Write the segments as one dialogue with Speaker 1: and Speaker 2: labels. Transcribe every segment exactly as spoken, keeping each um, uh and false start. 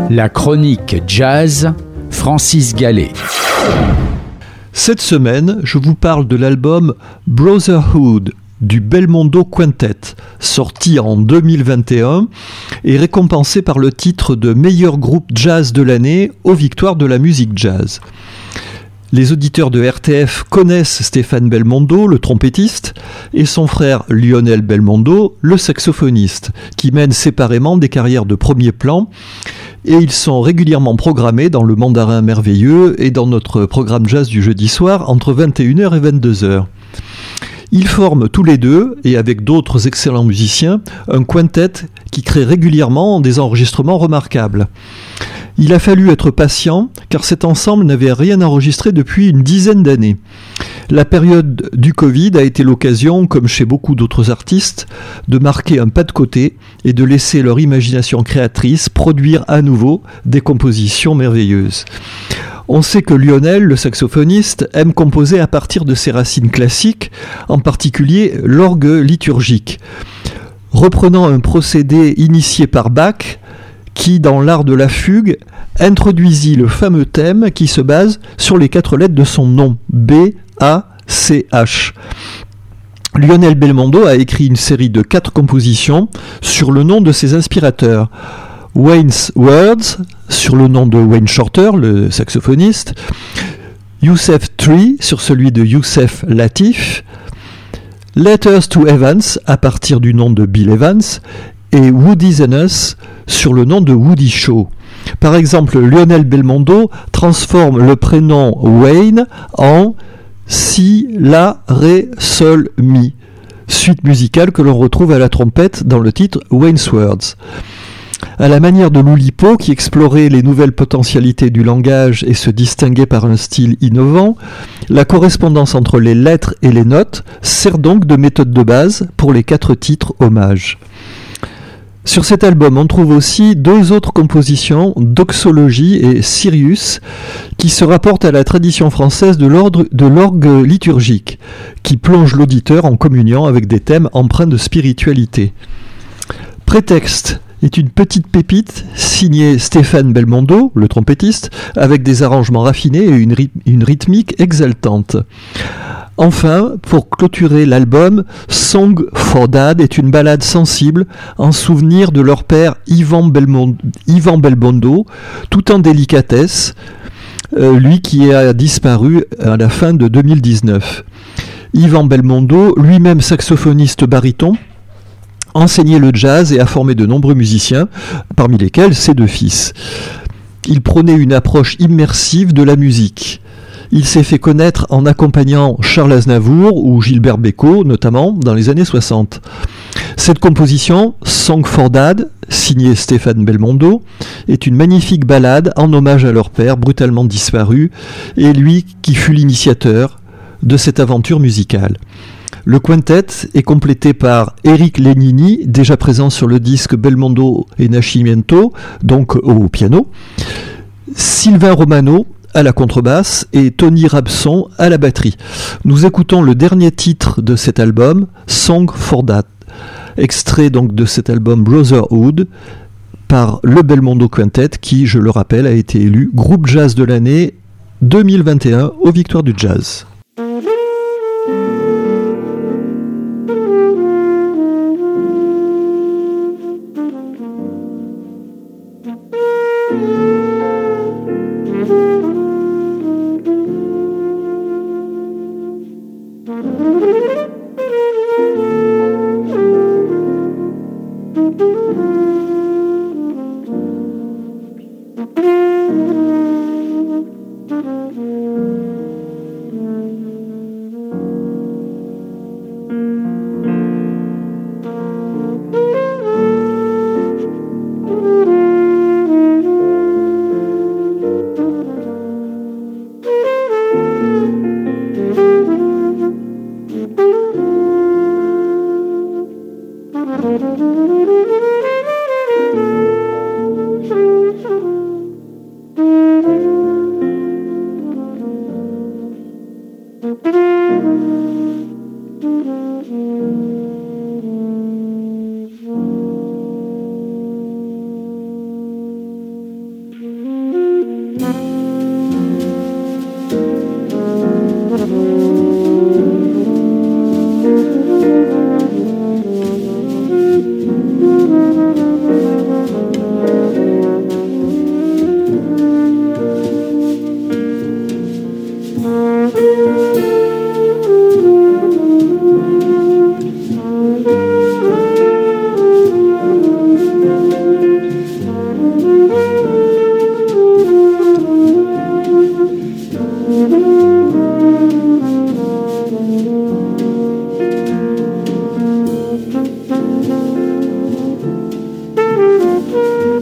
Speaker 1: La chronique jazz, Francis Gallet.
Speaker 2: Cette semaine, je vous parle de l'album Brotherhood du Belmondo Quintet, sorti en deux mille vingt et un et récompensé par le titre de meilleur groupe jazz de l'année aux Victoires de la musique jazz. Les auditeurs de R T F connaissent Stéphane Belmondo, le trompettiste, et son frère Lionel Belmondo, le saxophoniste, qui mènent séparément des carrières de premier plan, et ils sont régulièrement programmés dans le Mandarin Merveilleux et dans notre programme jazz du jeudi soir entre vingt et une heures et vingt-deux heures. Ils forment tous les deux, et avec d'autres excellents musiciens, un quintet qui crée régulièrement des enregistrements remarquables. Il a fallu être patient, car cet ensemble n'avait rien enregistré depuis une dizaine d'années. La période du Covid a été l'occasion, comme chez beaucoup d'autres artistes, de marquer un pas de côté et de laisser leur imagination créatrice produire à nouveau des compositions merveilleuses. On sait que Lionel, le saxophoniste, aime composer à partir de ses racines classiques, en particulier l'orgue liturgique. Reprenant un procédé initié par Bach, qui, dans l'art de la fugue, introduisit le fameux thème qui se base sur les quatre lettres de son nom, B A C H. Lionel Belmondo a écrit une série de quatre compositions sur le nom de ses inspirateurs. Wayne's Words, sur le nom de Wayne Shorter, le saxophoniste, Youssef Tree, sur celui de Youssef Latif, Letters to Evans, à partir du nom de Bill Evans, et Woody's and Us, sur le nom de Woody Shaw. Par exemple, Lionel Belmondo transforme le prénom Wayne en Si, La, Ré, Sol, Mi, suite musicale que l'on retrouve à la trompette dans le titre Wayne's Words. À la manière de Loulipo, qui explorait les nouvelles potentialités du langage et se distinguait par un style innovant, la correspondance entre les lettres et les notes sert donc de méthode de base pour les quatre titres hommages. Sur cet album, on trouve aussi deux autres compositions, Doxologie et Sirius, qui se rapportent à la tradition française de, l'ordre, de l'orgue liturgique, qui plonge l'auditeur en communion avec des thèmes empreints de spiritualité. Prétexte est une petite pépite signée Stéphane Belmondo, le trompettiste, avec des arrangements raffinés et une, ryth- une rythmique exaltante. Enfin, pour clôturer l'album, Song for Dad est une ballade sensible en souvenir de leur père Ivan Belmondo, Ivan Belmondo tout en délicatesse, euh, lui qui a disparu à la fin de deux mille dix-neuf. Ivan Belmondo, lui-même saxophoniste baryton, enseigné le jazz et a formé de nombreux musiciens, parmi lesquels ses deux fils. Il prônait une approche immersive de la musique. Il s'est fait connaître en accompagnant Charles Aznavour ou Gilbert Bécaud, notamment dans les années soixante. Cette composition, Song for Dad, signée Stéphane Belmondo, est une magnifique ballade en hommage à leur père brutalement disparu et lui qui fut l'initiateur de cette aventure musicale. Le quintet est complété par Eric Lenini, déjà présent sur le disque Belmondo et Nascimento, donc au piano, Sylvain Romano à la contrebasse et Tony Rabson à la batterie. Nous écoutons le dernier titre de cet album, Song for Dad, extrait donc de cet album Brotherhood par le Belmondo Quintet qui, je le rappelle, a été élu groupe jazz de l'année deux mille vingt et un aux Victoires du Jazz.
Speaker 3: Mm-hmm.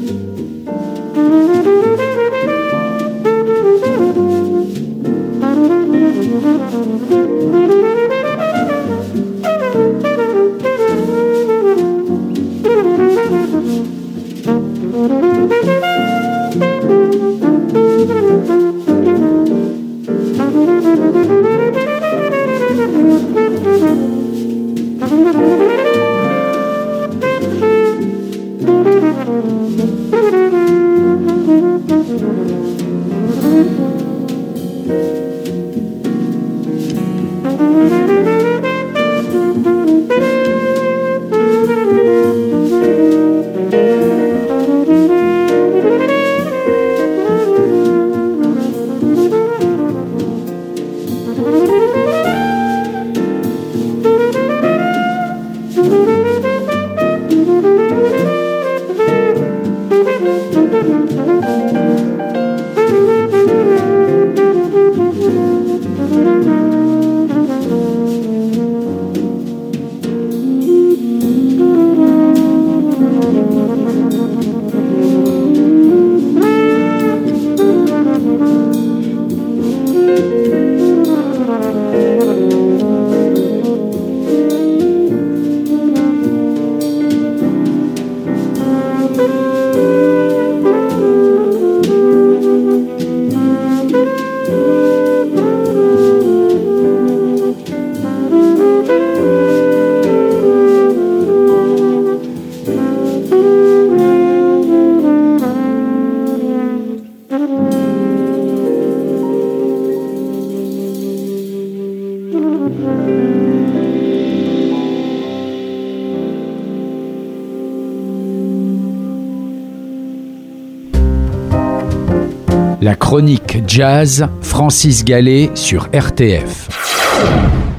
Speaker 1: La chronique jazz, Francis Gallet sur R T F.